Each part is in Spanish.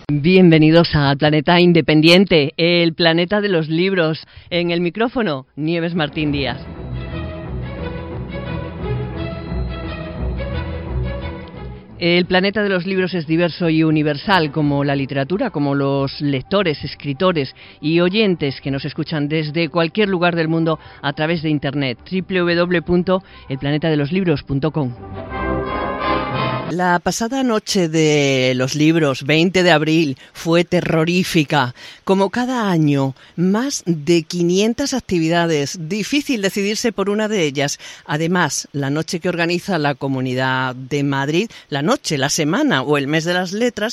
Bienvenidos a Planeta Independiente, el planeta de los libros. En el micrófono, Nieves Martín Díaz. El planeta de los libros es diverso y universal, como la literatura, como los lectores, escritores y oyentes que nos escuchan desde cualquier lugar del mundo a través de internet, www.elplanetadeloslibros.com. La pasada noche de los libros, 20 de abril, fue terrorífica. Como cada año, más de 500 actividades. Difícil decidirse por una de ellas. Además, la noche que organiza la Comunidad de Madrid, la noche, la semana o el mes de las letras,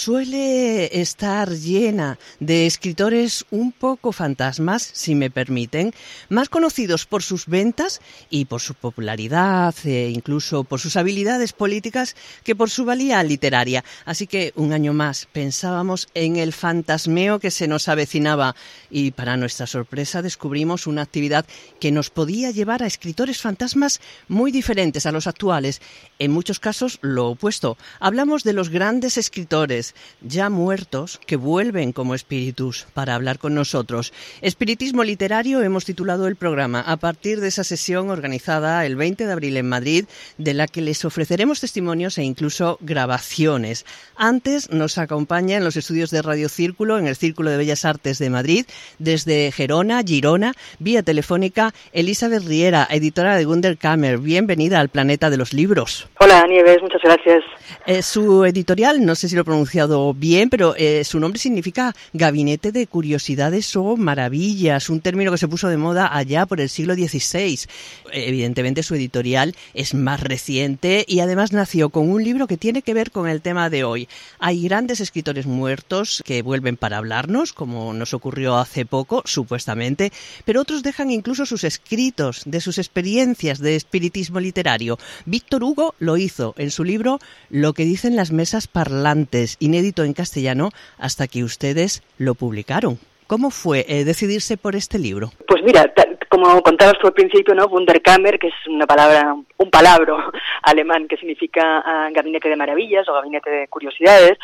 suele estar llena de escritores un poco fantasmas, si me permiten, más conocidos por sus ventas y por su popularidad, incluso por sus habilidades políticas, que por su valía literaria. Así que un año más pensábamos en el fantasmeo que se nos avecinaba y para nuestra sorpresa descubrimos una actividad que nos podía llevar a escritores fantasmas muy diferentes a los actuales. En muchos casos lo opuesto. Hablamos de los grandes escritores ya muertos que vuelven como espíritus para hablar con nosotros. Espiritismo literario hemos titulado el programa a partir de esa sesión organizada el 20 de abril en Madrid, de la que les ofreceremos testimonios e incluso grabaciones. Antes nos acompaña en los estudios de Radio Círculo, en el Círculo de Bellas Artes de Madrid, desde Gerona, Girona, vía telefónica, Elizabeth Riera, editora de Wunderkammer. Bienvenida al Planeta de los Libros. Hola, Nieves, muchas gracias. Su editorial, no sé si lo he pronunciado bien, pero su nombre significa Gabinete de Curiosidades o Maravillas, un término que se puso de moda allá por el siglo XVI. Evidentemente su editorial es más reciente y además nació con un libro que tiene que ver con el tema de hoy. Hay grandes escritores muertos que vuelven para hablarnos, como nos ocurrió hace poco, supuestamente, pero otros dejan incluso sus escritos de sus experiencias de espiritismo literario. Víctor Hugo lo hizo en su libro Lo que dicen las mesas parlantes, inédito en castellano, hasta que ustedes lo publicaron. ¿Cómo fue decidirse por este libro? Pues mira, como contabas tú al principio, ¿no? Wunderkammer, que es una palabra, un palabro alemán que significa gabinete de maravillas o gabinete de curiosidades,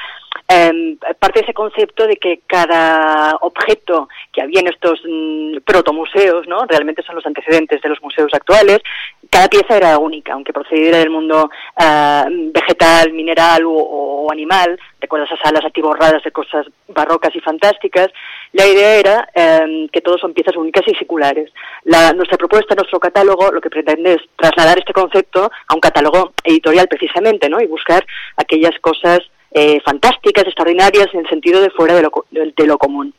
parte de ese concepto de que cada objeto que había en estos protomuseos, ¿no? Realmente son los antecedentes de los museos actuales. Cada pieza era única, aunque procediera del mundo vegetal, mineral o animal. Recuerdas esas salas atiborradas de cosas barrocas y fantásticas. La idea era que todos son piezas únicas y singulares. Nuestra propuesta, nuestro catálogo, lo que pretende es trasladar este concepto a un catálogo editorial precisamente, ¿no? Y buscar aquellas cosas fantásticas, extraordinarias, en el sentido de fuera de lo común.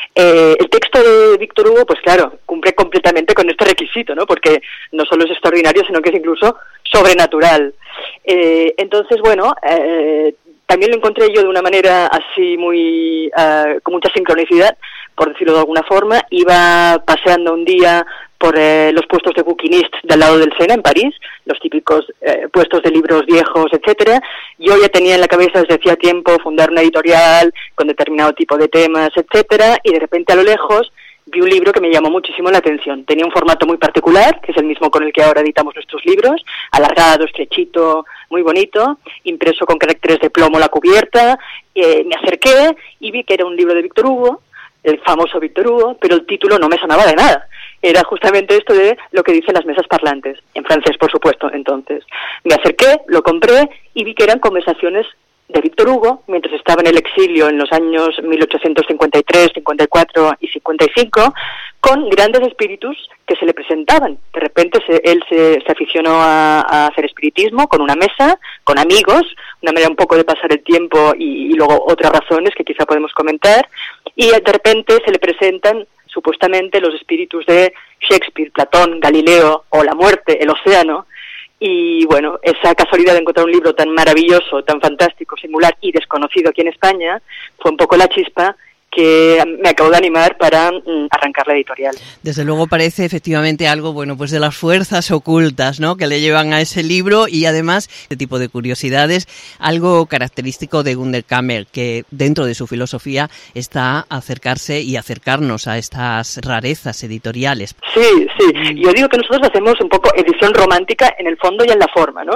El texto de Víctor Hugo, pues claro, cumple completamente con este requisito, ¿no? Porque no solo es extraordinario, sino que es incluso sobrenatural. Entonces, bueno, también lo encontré yo de una manera así muy con mucha sincronicidad, por decirlo de alguna forma. Iba paseando un día por los puestos de bouquinistes del lado del Sena, en París, los típicos puestos de libros viejos, etcétera. Yo ya tenía en la cabeza desde hacía tiempo fundar una editorial con determinado tipo de temas, etcétera, y de repente a lo lejos vi un libro que me llamó muchísimo la atención. Tenía un formato muy particular, que es el mismo con el que ahora editamos nuestros libros, alargado, estrechito, muy bonito, impreso con caracteres de plomo la cubierta. Me acerqué y vi que era un libro de Víctor Hugo, el famoso Víctor Hugo, pero el título no me sonaba de nada. Era justamente esto de Lo que dicen las mesas parlantes, en francés, por supuesto. Entonces me acerqué, lo compré y vi que eran conversaciones de Víctor Hugo mientras estaba en el exilio en los años 1853, 54 y 55, con grandes espíritus que se le presentaban. De repente él se aficionó a hacer espiritismo con una mesa, con amigos, una manera un poco de pasar el tiempo y luego otras razones que quizá podemos comentar, y de repente se le presentan supuestamente los espíritus de Shakespeare, Platón, Galileo o la muerte, el océano. Y bueno, esa casualidad de encontrar un libro tan maravilloso, tan fantástico, singular y desconocido aquí en España fue un poco la chispa que me acabo de animar para arrancar la editorial. Desde luego parece efectivamente algo, bueno, pues de las fuerzas ocultas, ¿no?, que le llevan a ese libro, y además este tipo de curiosidades, algo característico de Wunderkammer, que dentro de su filosofía está acercarse y acercarnos a estas rarezas editoriales. Sí, yo digo que nosotros hacemos un poco edición romántica en el fondo y en la forma, ¿no?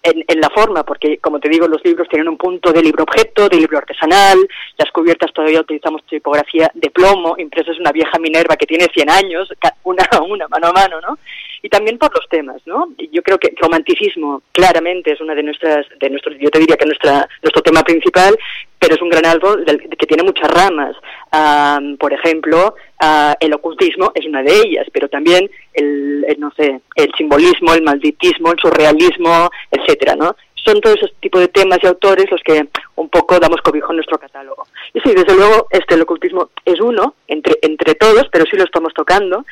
en la forma, porque, como te digo, los libros tienen un punto de libro objeto, de libro artesanal, las cubiertas todavía utilizamos tipografía de plomo, impresa es una vieja Minerva que tiene 100 años, una mano a mano, ¿no? Y también por los temas, ¿no? Yo creo que romanticismo claramente es una de nuestros, yo te diría que nuestro tema principal, pero es un gran árbol que tiene muchas ramas. Por ejemplo, el ocultismo es una de ellas, pero también el simbolismo, el malditismo, el surrealismo, etcétera, ¿no? Son todos esos tipos de temas y autores los que un poco damos cobijo en nuestro catálogo. Y sí, desde luego, el ocultismo es uno entre todos, pero sí lo estamos tocando.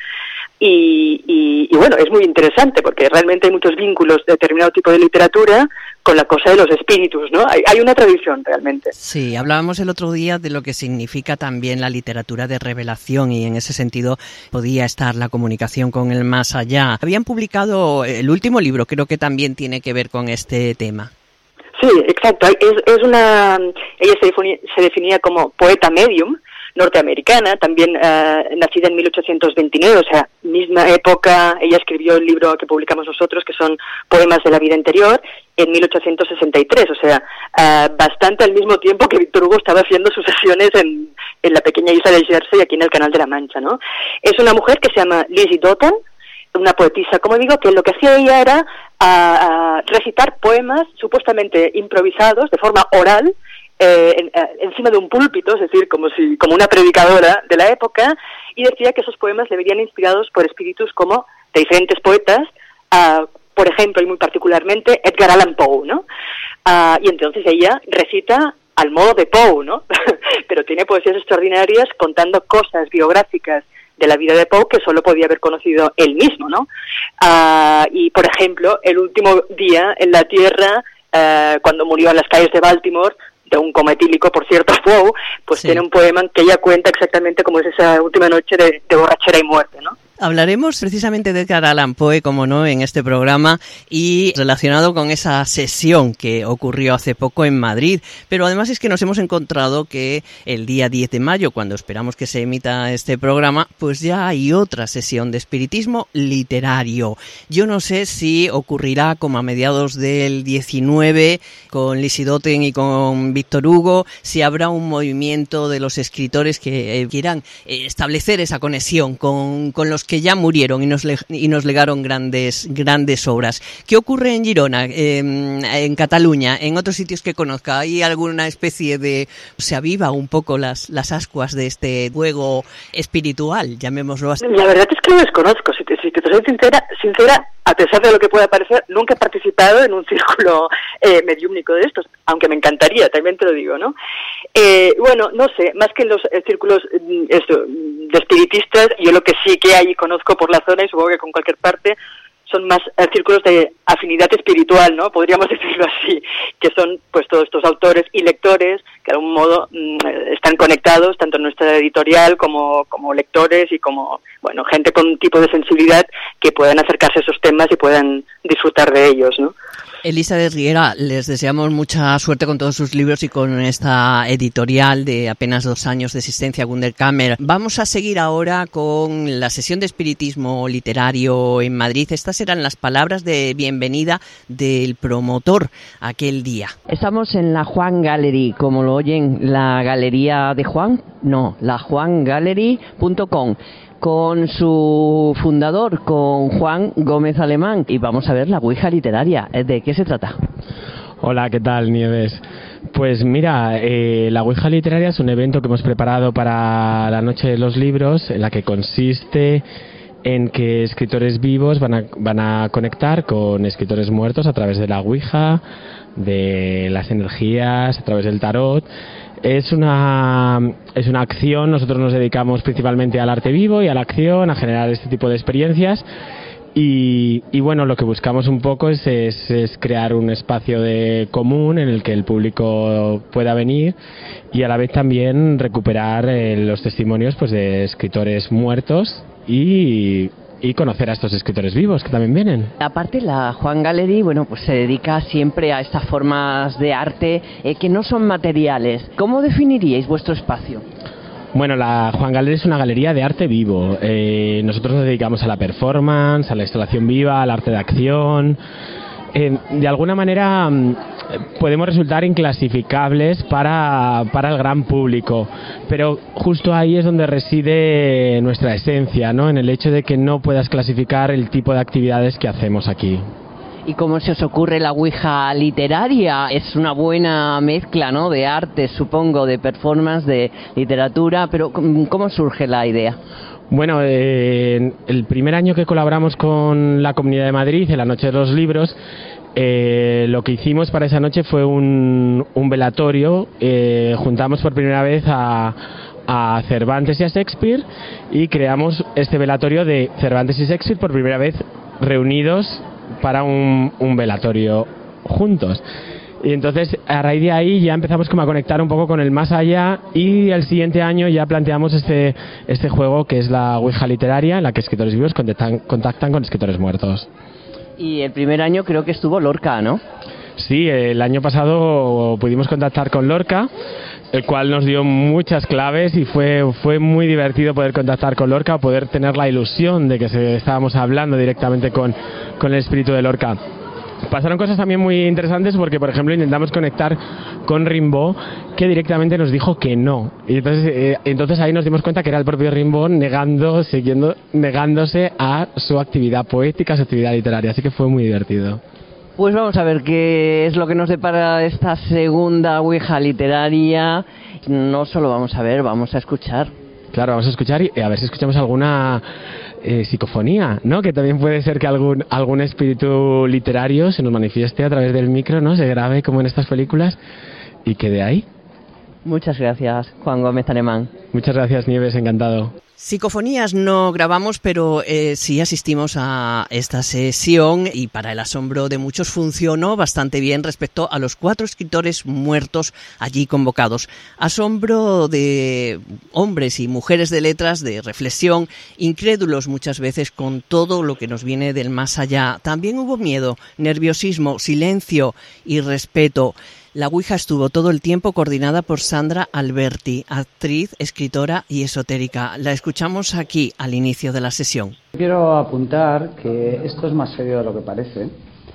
Y bueno, es muy interesante porque realmente hay muchos vínculos de determinado tipo de literatura con la cosa de los espíritus, ¿no? Hay una tradición realmente. Sí, hablábamos el otro día de lo que significa también la literatura de revelación y en ese sentido podía estar la comunicación con el más allá. Habían publicado el último libro, creo que también tiene que ver con este tema. Sí, exacto. Ella se definía como poeta medium, norteamericana, también nacida en 1829, o sea, misma época. Ella escribió el libro que publicamos nosotros, que son Poemas de la vida interior, en 1863, o sea, bastante al mismo tiempo que Víctor Hugo estaba haciendo sus sesiones en la pequeña isla de Jersey, aquí en el Canal de la Mancha, ¿no? Es una mujer que se llama Lizzie Doughton, una poetisa, como digo, que lo que hacía ella era recitar poemas supuestamente improvisados, de forma oral, encima de un púlpito, es decir, como una predicadora de la época, y decía que esos poemas le venían inspirados por espíritus como de diferentes poetas, por ejemplo, y muy particularmente, Edgar Allan Poe, ¿no? Y entonces ella recita al modo de Poe, ¿no? Pero tiene poesías extraordinarias contando cosas biográficas de la vida de Poe que solo podía haber conocido él mismo, ¿no? Y, por ejemplo, el último día en la Tierra, cuando murió en las calles de Baltimore, de un coma etílico, por cierto, Poe, pues sí, tiene un poema que ella cuenta exactamente cómo es esa última noche de borrachera y muerte, ¿no? Hablaremos precisamente de Edgar Allan Poe, como no, en este programa y relacionado con esa sesión que ocurrió hace poco en Madrid. Pero además es que nos hemos encontrado que el día 10 de mayo, cuando esperamos que se emita este programa, pues ya hay otra sesión de espiritismo literario. Yo no sé si ocurrirá como a mediados del 19 con Lizzie Doughton y con Víctor Hugo, si habrá un movimiento de los escritores que quieran establecer esa conexión con los que ya murieron y nos legaron grandes obras. ¿Qué ocurre en Girona, en Cataluña, en otros sitios que conozca? ¿Hay alguna especie de... se aviva un poco las ascuas de este fuego espiritual, llamémoslo así? La verdad es que lo desconozco. Si te soy sincera, a pesar de lo que pueda parecer, nunca he participado en un círculo mediúmnico de estos, aunque me encantaría, también te lo digo, ¿no? Bueno, no sé, más que en los círculos de espiritistas, yo lo que sí que hay y conozco por la zona, y supongo que con cualquier parte, son más círculos de afinidad espiritual, ¿no? Podríamos decirlo así, que son pues todos estos autores y lectores que de algún modo están conectados tanto en nuestra editorial como lectores y como, bueno, gente con un tipo de sensibilidad que puedan acercarse a esos temas y puedan disfrutar de ellos, ¿no? Elizabeth Riera, les deseamos mucha suerte con todos sus libros y con esta editorial de apenas 2 años de existencia, Wunderkammer. Vamos a seguir ahora con la sesión de espiritismo literario en Madrid. Estas eran las palabras de bienvenida del promotor aquel día. Estamos en la Juan Gallery, como lo oyen, la galería de Juan, no, la juangallery.com. Con su fundador, con Juan Gómez Alemán, y vamos a ver la Ouija literaria. ¿De qué se trata? Hola, ¿qué tal, Nieves? Pues mira, la Ouija literaria es un evento que hemos preparado para la Noche de los Libros, en la que consiste en que escritores vivos van a conectar con escritores muertos a través de la Ouija, de las energías, a través del tarot. Es una acción, nosotros nos dedicamos principalmente al arte vivo y a la acción, a generar este tipo de experiencias y bueno, lo que buscamos un poco es crear un espacio de común en el que el público pueda venir y a la vez también recuperar los testimonios pues de escritores muertos y conocer a estos escritores vivos que también vienen. Aparte, la Juan Gallery, bueno, pues se dedica siempre a estas formas de arte que no son materiales. ¿Cómo definiríais vuestro espacio? Bueno, la Juan Gallery es una galería de arte vivo. Nosotros nos dedicamos a la performance, a la instalación viva, al arte de acción. de alguna manera podemos resultar inclasificables para el gran público, pero justo ahí es donde reside nuestra esencia, ¿no? En el hecho de que no puedas clasificar el tipo de actividades que hacemos aquí. ¿Y cómo se os ocurre la Ouija literaria? Es una buena mezcla, ¿no?, de arte, supongo, de performance, de literatura, pero ¿cómo surge la idea? Bueno, el primer año que colaboramos con la Comunidad de Madrid, en la Noche de los Libros, lo que hicimos para esa noche fue un velatorio. Juntamos por primera vez a Cervantes y a Shakespeare y creamos este velatorio de Cervantes y Shakespeare por primera vez reunidos para un velatorio juntos. Y entonces a raíz de ahí ya empezamos como a conectar un poco con el más allá, y el siguiente año ya planteamos este juego que es la Ouija literaria, en la que escritores vivos contactan con escritores muertos. Y el primer año creo que estuvo Lorca, ¿no? Sí, el año pasado pudimos contactar con Lorca, el cual nos dio muchas claves, y fue muy divertido poder contactar con Lorca, poder tener la ilusión de que estábamos hablando directamente con el espíritu de Lorca. Pasaron cosas también muy interesantes porque, por ejemplo, intentamos conectar con Rimbaud, que nos dijo que no. Y entonces ahí nos dimos cuenta que era el propio Rimbaud negándose a su actividad poética, a su actividad literaria. Así que fue muy divertido. Pues vamos a ver qué es lo que nos depara esta segunda Ouija literaria. No solo vamos a ver, vamos a escuchar. Claro, vamos a escuchar y a ver si escuchamos alguna psicofonía, ¿no? Que también puede ser que algún espíritu literario se nos manifieste a través del micro, ¿no? Se grabe como en estas películas y quede ahí. Muchas gracias, Juan Gómez Alemán. Muchas gracias, Nieves, encantado. Psicofonías no grabamos, pero sí asistimos a esta sesión, y para el asombro de muchos funcionó bastante bien respecto a los 4 escritores muertos allí convocados. Asombro de hombres y mujeres de letras, de reflexión, incrédulos muchas veces con todo lo que nos viene del más allá. También hubo miedo, nerviosismo, silencio y respeto. La Ouija estuvo todo el tiempo coordinada por Sandra Alberti, actriz, escritora y esotérica. La escuchamos aquí al inicio de la sesión. Quiero apuntar que esto es más serio de lo que parece.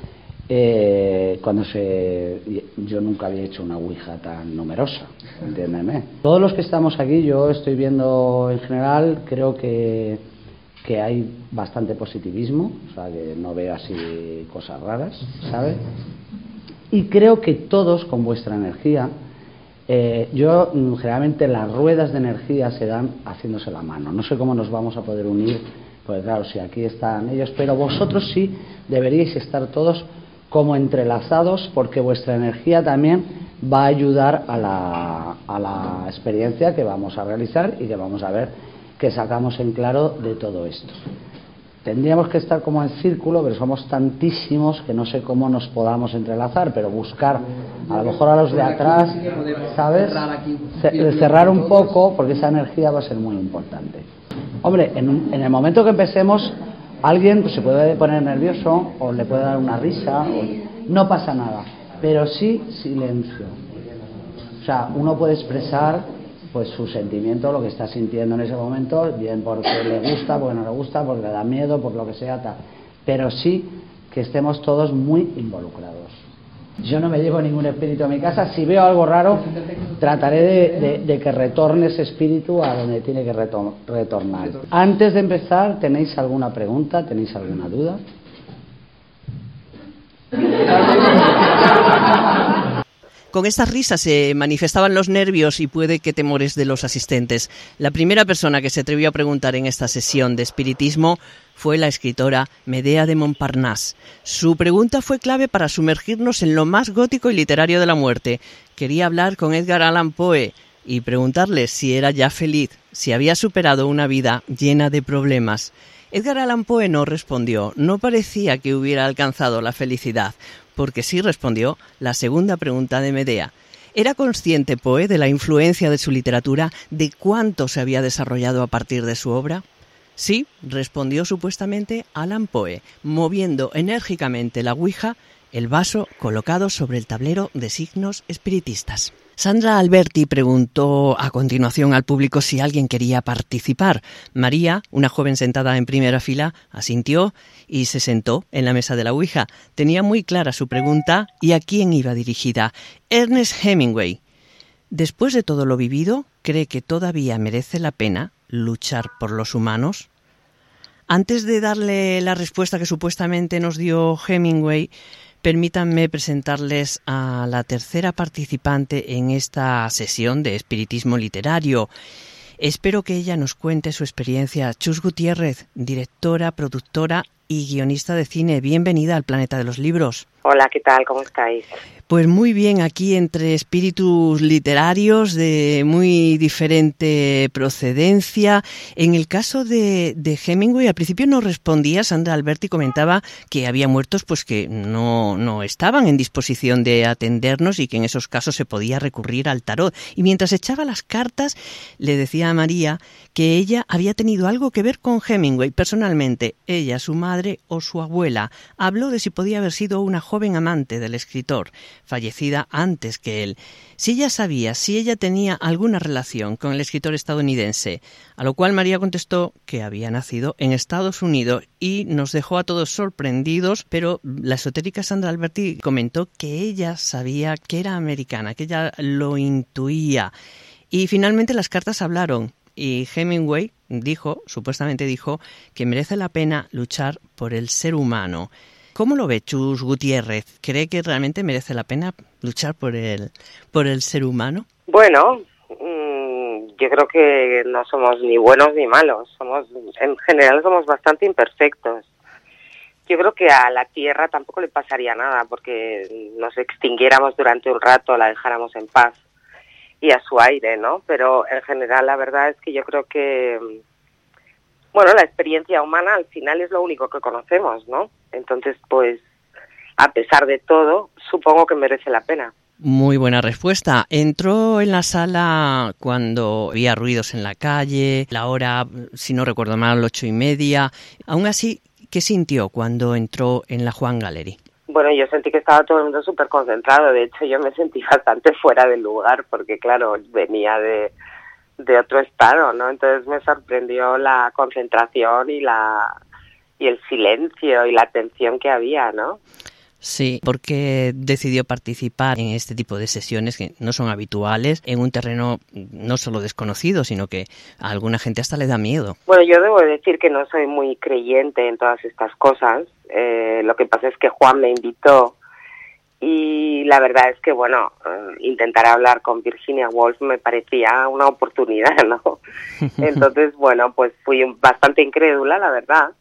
Yo nunca había hecho una Ouija tan numerosa, entiéndeme. Todos los que estamos aquí, yo estoy viendo en general, creo que hay bastante positivismo, o sea, que no veo así cosas raras, ¿sabes? Y creo que todos con vuestra energía, generalmente las ruedas de energía se dan haciéndose la mano. No sé cómo nos vamos a poder unir, porque claro, si aquí están ellos, pero vosotros sí deberíais estar todos como entrelazados, porque vuestra energía también va a ayudar a la experiencia que vamos a realizar y que vamos a ver que sacamos en claro de todo esto. Tendríamos que estar como en círculo, pero somos tantísimos que no sé cómo nos podamos entrelazar, pero buscar a lo mejor a los de atrás, ¿sabes? Cerrar un poco, porque esa energía va a ser muy importante. Hombre, en el momento que empecemos, alguien pues, se puede poner nervioso o le puede dar una risa, no pasa nada, pero sí silencio. O sea, uno puede expresar pues su sentimiento, lo que está sintiendo en ese momento, bien porque le gusta, porque no le gusta, porque le da miedo, por lo que sea, tal. Pero sí que estemos todos muy involucrados. Yo no me llevo ningún espíritu a mi casa. Si veo algo raro, trataré de que retorne ese espíritu a donde tiene que retornar. Antes de empezar, ¿tenéis alguna pregunta? ¿Tenéis alguna duda? Con estas risas se manifestaban los nervios y puede que temores de los asistentes. La primera persona que se atrevió a preguntar en esta sesión de espiritismo fue la escritora Medea de Montparnasse. Su pregunta fue clave para sumergirnos en lo más gótico y literario de la muerte. Quería hablar con Edgar Allan Poe y preguntarle si era ya feliz, si había superado una vida llena de problemas. Edgar Allan Poe no respondió, no parecía que hubiera alcanzado la felicidad, porque sí respondió la segunda pregunta de Medea. ¿Era consciente Poe de la influencia de su literatura, de cuánto se había desarrollado a partir de su obra? Sí, respondió supuestamente Allan Poe, moviendo enérgicamente la Ouija, el vaso colocado sobre el tablero de signos espiritistas. Sandra Alberti preguntó a continuación al público si alguien quería participar. María, una joven sentada en primera fila, asintió y se sentó en la mesa de la Ouija. Tenía muy clara su pregunta y a quién iba dirigida. Ernest Hemingway. Después de todo lo vivido, ¿cree que todavía merece la pena luchar por los humanos? Antes de darle la respuesta que supuestamente nos dio Hemingway, permítanme presentarles a la tercera participante en esta sesión de espiritismo literario. Espero que ella nos cuente su experiencia. Chus Gutiérrez, directora, productora y guionista de cine. Bienvenida al Planeta de los Libros. Hola, ¿qué tal? ¿Cómo estáis? Pues muy bien, aquí entre espíritus literarios de muy diferente procedencia. En el caso de Hemingway, al principio no respondía. Sandra Alberti comentaba que había muertos pues que no estaban en disposición de atendernos y que en esos casos se podía recurrir al tarot. Y mientras echaba las cartas, le decía a María que ella había tenido algo que ver con Hemingway. Personalmente, ella, su madre o su abuela, habló de si podía haber sido una joven amante del escritor, fallecida antes que él. Si ella sabía, si ella tenía alguna relación con el escritor estadounidense, a lo cual María contestó que había nacido en Estados Unidos y nos dejó a todos sorprendidos, pero la esotérica Sandra Alberti comentó que ella sabía que era americana, que ella lo intuía. Y finalmente las cartas hablaron y Hemingway supuestamente dijo, que merece la pena luchar por el ser humano. ¿Cómo lo ve Chus Gutiérrez? ¿Cree que realmente merece la pena luchar por el ser humano? Bueno, yo creo que no somos ni buenos ni malos. En general somos bastante imperfectos. Yo creo que a la Tierra tampoco le pasaría nada porque nos extinguiéramos durante un rato, la dejáramos en paz y a su aire, ¿no? Pero en general la verdad es que yo creo que la experiencia humana al final es lo único que conocemos, ¿no? Entonces, pues, a pesar de todo, supongo que merece la pena. Muy buena respuesta. Entró en la sala cuando había ruidos en la calle, la hora, si no recuerdo mal, 8:30. Aún así, ¿qué sintió cuando entró en la Juan Gallery? Bueno, yo sentí que estaba todo el mundo súper concentrado. De hecho, yo me sentí bastante fuera del lugar porque, claro, venía de otro estado, ¿no? Entonces me sorprendió la concentración y el silencio y la atención que había, ¿no? Sí, porque decidió participar en este tipo de sesiones que no son habituales, en un terreno no solo desconocido, sino que a alguna gente hasta le da miedo. Bueno, yo debo decir que no soy muy creyente en todas estas cosas. Lo que pasa es que Juan me invitó y la verdad es que, intentar hablar con Virginia Woolf me parecía una oportunidad, ¿no? Entonces, pues fui bastante incrédula, la verdad.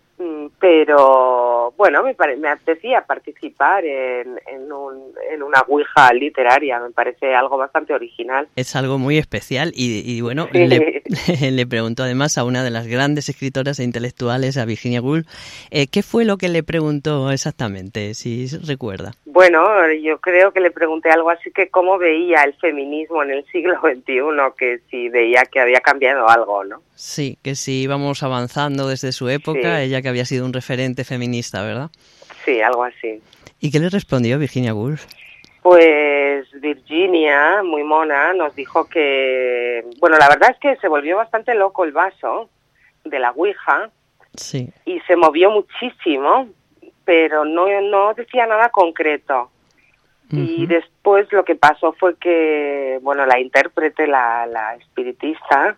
Pero, me apetecía participar en una ouija literaria, me parece algo bastante original. Es algo muy especial y le preguntó además a una de las grandes escritoras e intelectuales, a Virginia Woolf, ¿qué fue lo que le preguntó exactamente, si recuerda? Bueno, yo creo que le pregunté algo así que cómo veía el feminismo en el siglo XXI, que si veía que había cambiado algo, ¿no? Sí, que si íbamos avanzando desde su época, sí. Ella que había sido un referente feminista, ¿verdad? Sí, algo así. ¿Y qué le respondió Virginia Woolf? Pues Virginia, muy mona, nos dijo que... la verdad es que se volvió bastante loco el vaso de la ouija. Sí. Y se movió muchísimo, pero no decía nada concreto. Uh-huh. Y después lo que pasó fue que, la intérprete, la espiritista,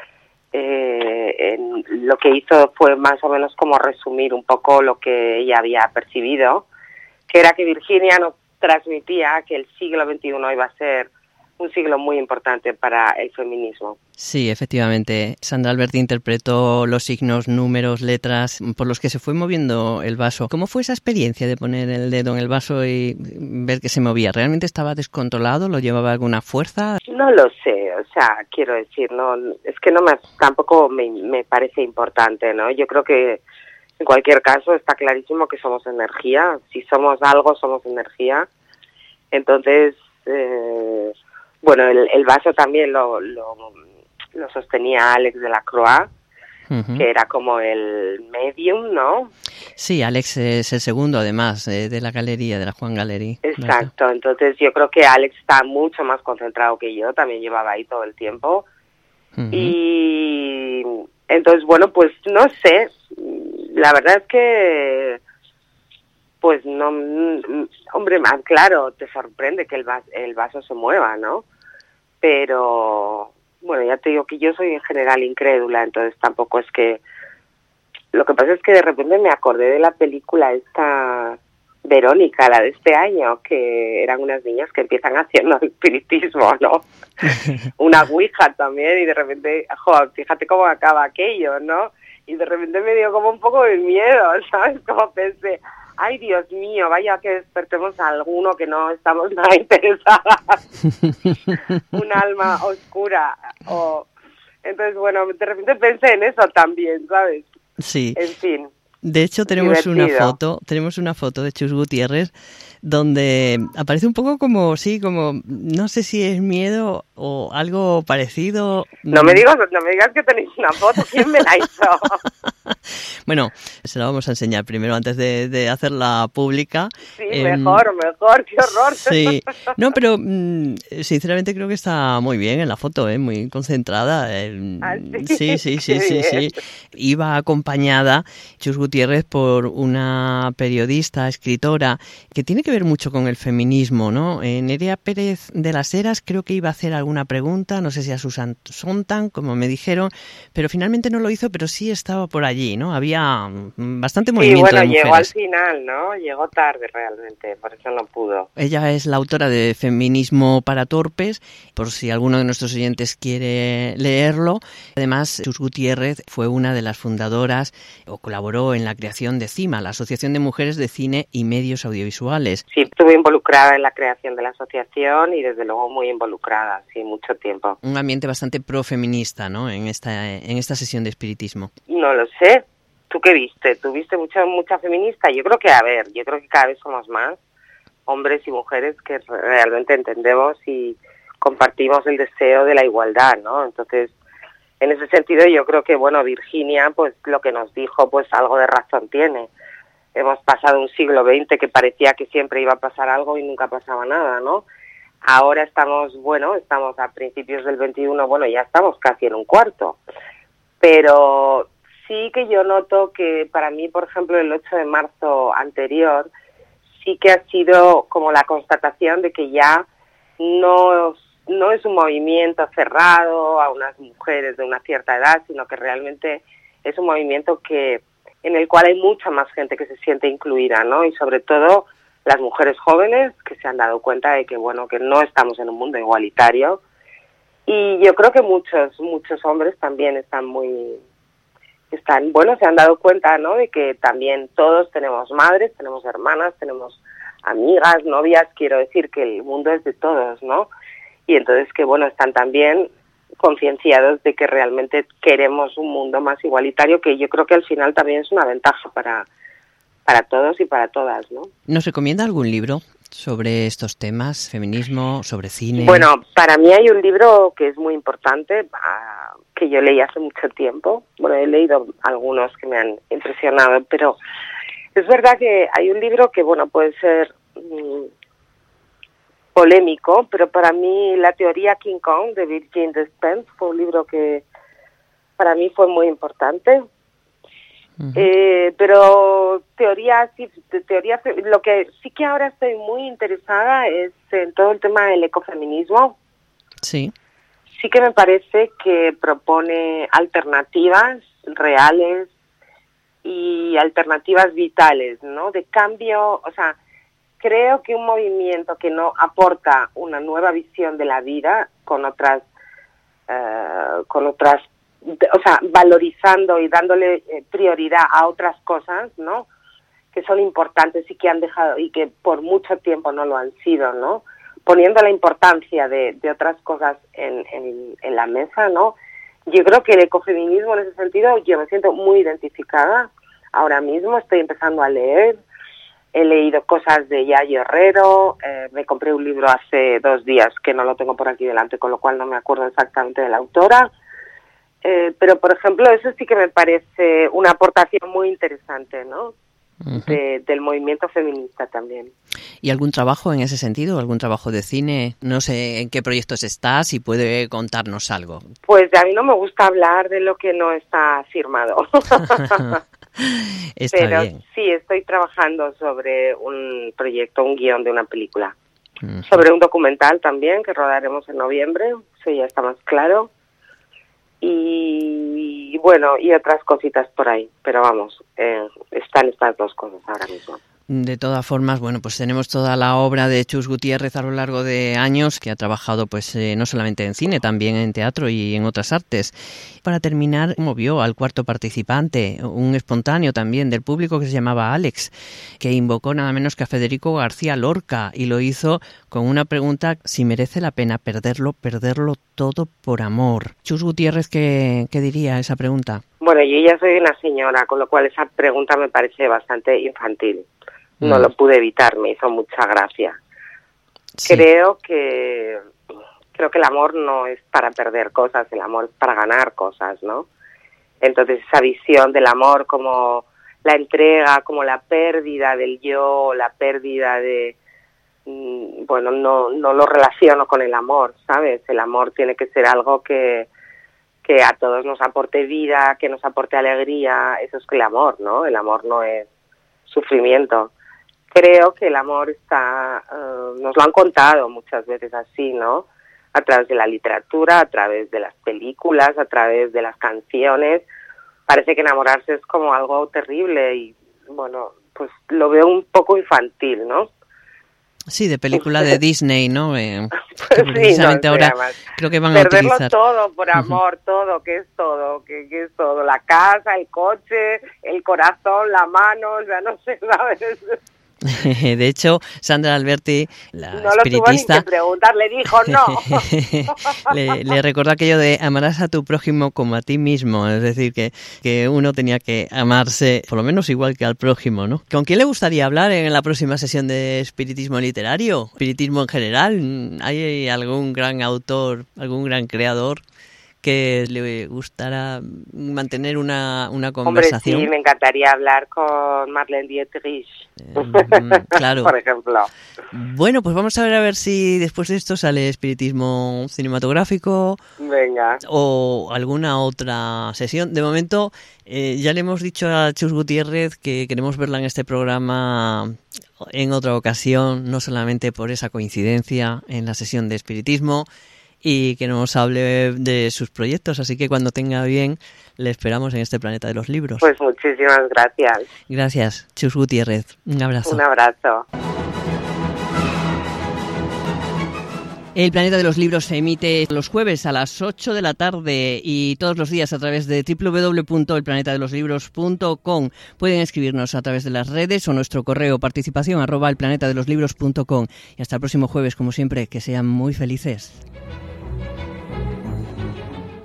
lo que hizo fue más o menos como resumir un poco lo que ella había percibido, que era que Virginia nos transmitía que el siglo XXI iba a ser un siglo muy importante para el feminismo. Sí, efectivamente. Sandra Alberti interpretó los signos, números, letras por los que se fue moviendo el vaso. ¿Cómo fue esa experiencia de poner el dedo en el vaso y ver que se movía? ¿Realmente estaba descontrolado? ¿Lo llevaba alguna fuerza? No lo sé, quiero decir, no, es que tampoco me parece importante, ¿no? Yo creo que en cualquier caso está clarísimo que somos energía. Si somos algo, somos energía. Entonces, el vaso también lo sostenía Alex de la Croix, que era como el medium, ¿no? Sí, Alex es el segundo, además, de la galería, de la Juan Gallery. Exacto, entonces yo creo que Alex está mucho más concentrado que yo, también llevaba ahí todo el tiempo. Y entonces, bueno, pues no sé, la verdad es que, pues no, hombre, más claro, te sorprende que el vaso se mueva, ¿no? Pero, bueno, ya te digo que yo soy en general incrédula, entonces tampoco es que... Lo que pasa es que de repente me acordé de la película esta Verónica, la de este año, que eran unas niñas que empiezan haciendo espiritismo, ¿no? Una ouija también, y de repente, fíjate cómo acaba aquello, ¿no? Y de repente me dio como un poco de miedo, ¿sabes? Como pensé, ay, Dios mío, vaya que despertemos a alguno que no estamos nada interesadas. Un alma oscura. Entonces, bueno, de repente pensé en eso también, ¿sabes? Sí. En fin. De hecho, tenemos una foto de Chus Gutiérrez donde aparece un poco como, no sé si es miedo o algo parecido. No me digas que tenéis una foto, ¿quién me la hizo? Bueno, se la vamos a enseñar primero antes de hacerla pública. Sí, mejor, qué horror. Sí, no, pero sinceramente creo que está muy bien en la foto, muy concentrada. Sí. Iba acompañada Chus Gutiérrez por una periodista, escritora, que tiene que ver mucho con el feminismo, ¿no? Nerea Pérez de las Heras creo que iba a hacer alguna pregunta, no sé si a Susan Sontag, como me dijeron, pero finalmente no lo hizo, pero sí estaba por allí, ¿no? Había bastante movimiento de mujeres. Llegó al final, ¿no? Llegó tarde realmente, por eso no pudo. Ella es la autora de Feminismo para Torpes, por si alguno de nuestros oyentes quiere leerlo. Además, Chus Gutiérrez fue una de las fundadoras o colaboró en la creación de CIMA, la Asociación de Mujeres de Cine y Medios Audiovisuales. Sí, estuve involucrada en la creación de la asociación y desde luego muy involucrada, sí, mucho tiempo. Un ambiente bastante profeminista, ¿no? En esta sesión de espiritismo. No lo sé. ¿Tú qué viste? ¿Tú viste mucha feminista? Yo creo que cada vez somos más hombres y mujeres que realmente entendemos y compartimos el deseo de la igualdad, ¿no? Entonces, en ese sentido yo creo que, bueno, Virginia, pues lo que nos dijo, pues algo de razón tiene. Hemos pasado un siglo XX que parecía que siempre iba a pasar algo y nunca pasaba nada, ¿no? Ahora estamos a principios del XXI, ya estamos casi en un cuarto. Pero sí que yo noto que para mí, por ejemplo, el 8 de marzo anterior, sí que ha sido como la constatación de que ya no es un movimiento cerrado a unas mujeres de una cierta edad, sino que realmente es un movimiento en el cual hay mucha más gente que se siente incluida, ¿no? Y sobre todo las mujeres jóvenes que se han dado cuenta de que, que no estamos en un mundo igualitario. Y yo creo que muchos hombres también se han dado cuenta, ¿no? De que también todos tenemos madres, tenemos hermanas, tenemos amigas, novias, quiero decir que el mundo es de todos, ¿no? Y entonces que, están también concienciados de que realmente queremos un mundo más igualitario, que yo creo que al final también es una ventaja para todos y para todas, ¿no? ¿Nos recomienda algún libro sobre estos temas, feminismo, sobre cine? Bueno, para mí hay un libro que es muy importante, que yo leí hace mucho tiempo. He leído algunos que me han impresionado, pero es verdad que hay un libro que, puede ser polémico, pero para mí La teoría King Kong de Virginia Despentes fue un libro que para mí fue muy importante. Pero lo que sí que ahora estoy muy interesada es en todo el tema del ecofeminismo. Sí. Sí que me parece que propone alternativas reales y alternativas vitales, ¿no? De cambio, creo que un movimiento que no aporta una nueva visión de la vida con otras, valorizando y dándole prioridad a otras cosas, ¿no? Que son importantes y que han dejado y que por mucho tiempo no lo han sido, ¿no? Poniendo la importancia de otras cosas en la mesa, ¿no? Yo creo que el ecofeminismo en ese sentido yo me siento muy identificada. Ahora mismo estoy empezando a leer. He leído cosas de Yayo Herrero, me compré un libro hace 2 días que no lo tengo por aquí delante, con lo cual no me acuerdo exactamente de la autora. Pero, por ejemplo, eso sí que me parece una aportación muy interesante, ¿no? Uh-huh. Del movimiento feminista también. ¿Y algún trabajo en ese sentido? ¿Algún trabajo de cine? No sé en qué proyectos estás, si puede contarnos algo. Pues a mí no me gusta hablar de lo que no está firmado. Pero bien. Sí, estoy trabajando sobre un proyecto, un guión de una película. Uh-huh. Sobre un documental también que rodaremos en noviembre, eso ya está más claro. Y bueno, y otras cositas por ahí, pero vamos, están estas dos cosas ahora mismo. De todas formas, bueno, pues tenemos toda la obra de Chus Gutiérrez a lo largo de años, que ha trabajado pues no solamente en cine, también en teatro y en otras artes. Para terminar, como vio al cuarto participante, un espontáneo también del público que se llamaba Alex, que invocó nada menos que a Federico García Lorca y lo hizo con una pregunta: si merece la pena perderlo todo por amor. Chus Gutiérrez, ¿qué diría a esa pregunta? Bueno, yo ya soy una señora, con lo cual esa pregunta me parece bastante infantil. No lo pude evitar, me hizo mucha gracia. Sí. Creo que el amor no es para perder cosas, el amor es para ganar cosas, ¿no? Entonces esa visión del amor como la entrega, como la pérdida del yo, la pérdida de... Bueno, no lo relaciono con el amor, ¿sabes? El amor tiene que ser algo que a todos nos aporte vida, que nos aporte alegría. Eso es el amor, ¿no? El amor no es sufrimiento. Creo que el amor está, nos lo han contado muchas veces así, ¿no? A través de la literatura, a través de las películas, a través de las canciones. Parece que enamorarse es como algo terrible y, bueno, pues lo veo un poco infantil, ¿no? Sí, de película de Disney, ¿no? Pues precisamente sí, no, ahora además, creo que van perderlo a utilizar todo por amor, todo, ¿qué es todo? ¿Qué es todo? La casa, el coche, el corazón, la mano, o sea, no sé, ¿sabes? De hecho, Sandra Alberti, la no espiritista, lo tuvo ni que preguntar, le dijo no. le recordó aquello de amarás a tu prójimo como a ti mismo, es decir, que uno tenía que amarse por lo menos igual que al prójimo, ¿no? ¿Con quién le gustaría hablar en la próxima sesión de espiritismo literario? Espiritismo en general, ¿hay algún gran autor, algún gran creador que le gustara mantener una conversación? Hombre, sí, me encantaría hablar con Marlene Dietrich, claro. por ejemplo. Bueno, pues vamos a ver si después de esto sale espiritismo cinematográfico. Venga. O alguna otra sesión. De momento, ya le hemos dicho a Chus Gutiérrez que queremos verla en este programa en otra ocasión, no solamente por esa coincidencia en la sesión de espiritismo, y que nos hable de sus proyectos, así que cuando tenga bien le esperamos en este Planeta de los Libros. Pues muchísimas gracias. Gracias, Chus Gutiérrez. Un abrazo. Un abrazo. El Planeta de los Libros se emite los jueves a las 8 de la tarde y todos los días a través de www.elplanetadeloslibros.com. Pueden escribirnos a través de las redes o nuestro correo participación@elplanetadeloslibros.com. Y hasta el próximo jueves, como siempre, que sean muy felices.